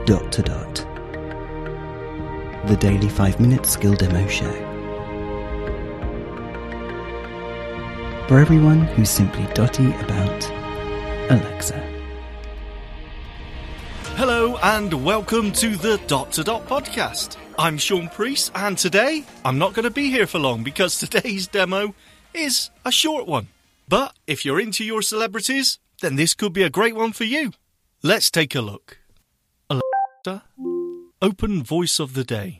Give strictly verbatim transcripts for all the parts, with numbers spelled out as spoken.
Dot to Dot, the daily five minute skill demo show. For everyone who's simply dotty about Alexa. Hello and welcome to the Dot to Dot podcast. I'm Sean Priest, and today I'm not going to be here for long because today's demo is a short one. But if you're into your celebrities, then this could be a great one for you. Let's take a look. Alexa, open Voice of the Day.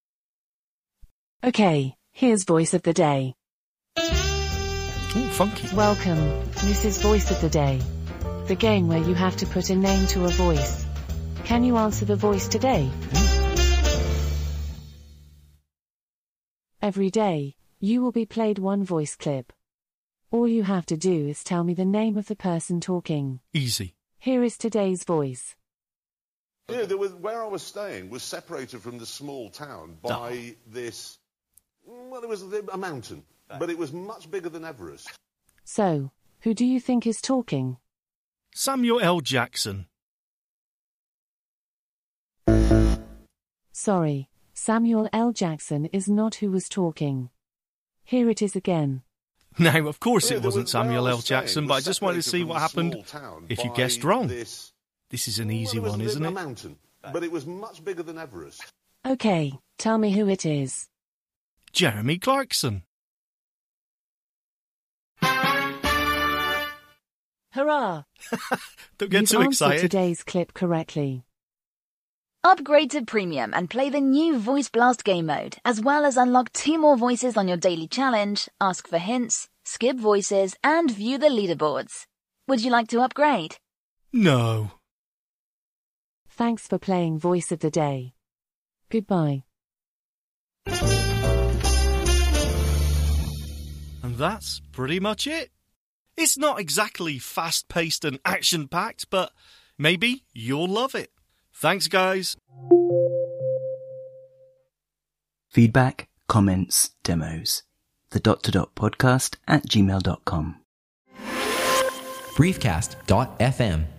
Okay, here's Voice of the Day. Ooh, funky. Welcome, this is Voice of the Day. The game where you have to put a name to a voice. Can you answer the voice today? Every day, you will be played one voice clip. All you have to do is tell me the name of the person talking. Easy. Here is today's voice. Yeah, there was, where I was staying was separated from the small town by Oh. this, well, it was a mountain, but it was much bigger than Everest. So, who do you think is talking? Samuel L. Jackson. Sorry, Samuel L. Jackson is not who was talking. Here it is again. Now, of course Yeah, it there wasn't was- where I Samuel was L. staying Jackson, was but I just wanted to separated see from what the happened small town if you by guessed wrong. This, This is an easy well, it was one, a- isn't a it? mountain, but it was much bigger than Everest. Okay, tell me who it is. Jeremy Clarkson. Hurrah! Don't get You've too answered excited. today's clip correctly. Upgrade to Premium and play the new Voice Blast game mode, as well as unlock two more voices on your daily challenge, ask for hints, skip voices, and view the leaderboards. Would you like to upgrade? No. Thanks for playing Voice of the Day. Goodbye. And that's pretty much it. It's not exactly fast-paced and action-packed, but maybe you'll love it. Thanks, guys. Feedback, comments, demos. The Dot to Dot podcast at gmail dot com. briefcast dot f m